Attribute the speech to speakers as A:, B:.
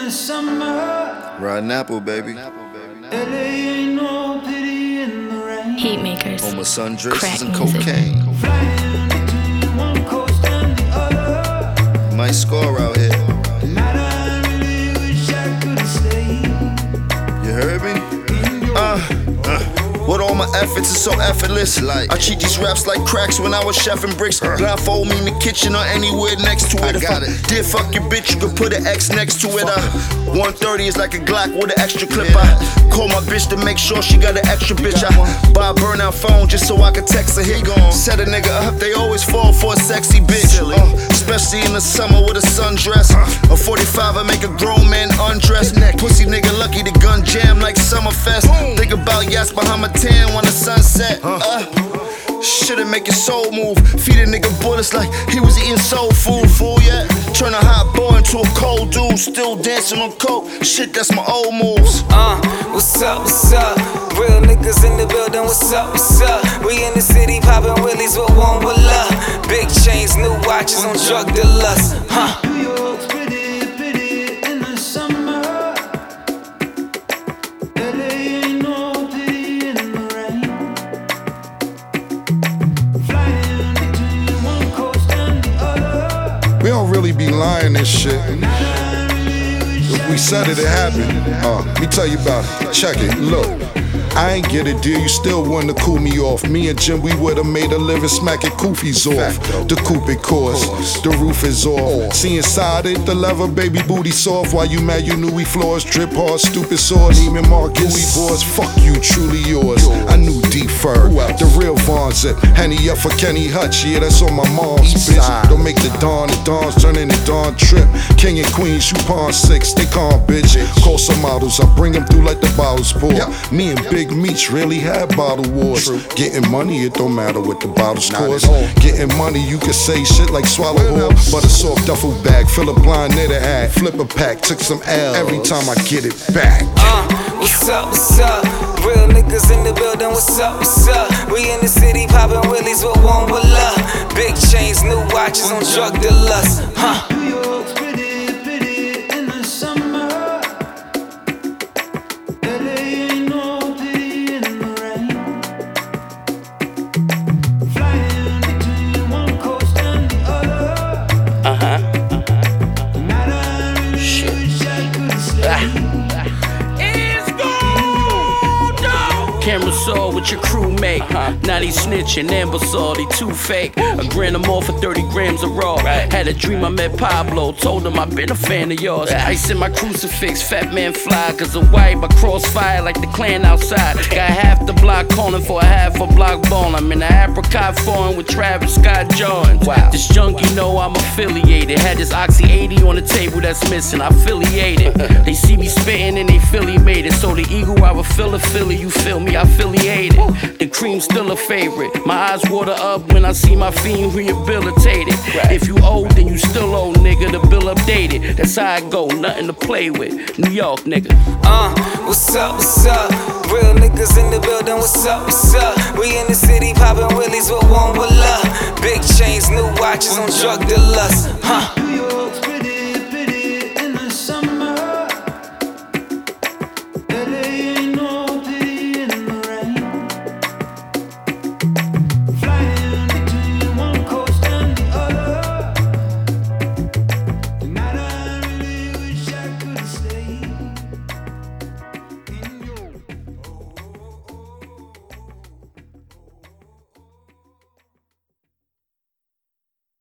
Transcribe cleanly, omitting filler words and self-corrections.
A: the summer.
B: Riding apple, baby.
A: LA ain't no pity in the rain.
C: Heatmakers.
B: On my sundresses
C: Crack
B: and
C: music.
B: cocaine.
A: Flying between one coast and the other.
B: Might score out here.
A: Tonight I really wish I could've stayed.
B: You heard me? With all my efforts, it's so effortless. I treat these raps like cracks when I was chefing bricks. Blindfold me in the kitchen or anywhere next to it. I got it. Did fuck your bitch, you could put an X next to it. 130 is like a Glock with an extra clip. I call my bitch to make sure she got an extra bitch. I buy a burnout phone just so I can text her. Here set a nigga up, they always fall for a sexy bitch. Especially in the summer with a sundress. A 45, I make a grown man undress. Pussy nigga lucky the gun jam like Summerfest. Think about yachts behind my tan when the sunset. Shit'll make your soul move. Feed a nigga bullets like he was eating soul food. Fool, yeah. Turn a hot boy into a cold dude. Still dancing on coke. Shit, that's my old moves.
D: What's up, what's up? Real niggas in the building, what's up, what's up? We in the city poppin' willies with one with love. Big chains, new watches on drug dealers,
A: New York's pretty, pretty in the summer. LA ain't no pity in the rain. Flying between one coast and the other.
E: We don't really be lying this shit. If we said it, it happened. Let me tell you about it. Check it, look. I ain't get a deal, you still wanna cool me off. Me and Jim, we would've made a living smacking koofies off. The coupe it course, the roof is off. See inside it, the leather, baby booty soft. While you mad, you knew we floors, drip hard, stupid sauce. Neiman Marcus, we boys, fuck you, truly yours. I knew D-Fur, the real Von Zip. Henny up for Kenny Hutch, yeah, that's on my mom's bitch. Don't make the dawns turn into Dawn Trip. King and Queen, shoot pawn 6, they calm bitch. Call some models, I bring them through like the bottles pour. Me and Big Meech really had bottle wars. Getting money, it don't matter what the bottles cost. Getting money, you can say shit like swallow whore. But a soft duffel bag, fill a blind near the hat. Flip a pack, took some L every time I get it back.
D: what's up, what's up? Real niggas in the building, what's up, what's up? We in the city poppin' willies with one with love. Big chains, new watches on drug dealers,
A: New York's pretty, pretty in the summer. LA ain't no pity in the rain. Flying between one coast and the other. Tonight I really wish I could've stayed.
F: Camera saw what your crew make. Now they snitching, Amber saw they too fake. I grand them all for 30 grams of raw. Had a dream I met Pablo, told him I've been a fan of yours. Ice in my crucifix, fat man fly. Cause a wipe, I crossfire like the clan outside. Got half the block calling for a half a block ball. I'm in the apricot foreign with Travis Scott Jordan. This junkie know I'm affiliated. Had this Oxy 80 on the table that's missing, I affiliated. They see me spitting and they Philly made it. So the eagle, I would feel a Philly, you feel me? Affiliated. The cream's still a favorite. My eyes water up when I see my fiend rehabilitated. If you old, then you still old, nigga. The bill updated. That's how I go. Nothing to play with. New York, nigga.
D: what's up, what's up? Real niggas in the building, what's up, what's up? We in the city poppin' willies with one with love. Big chains, new watches on drug dealers,
A: New York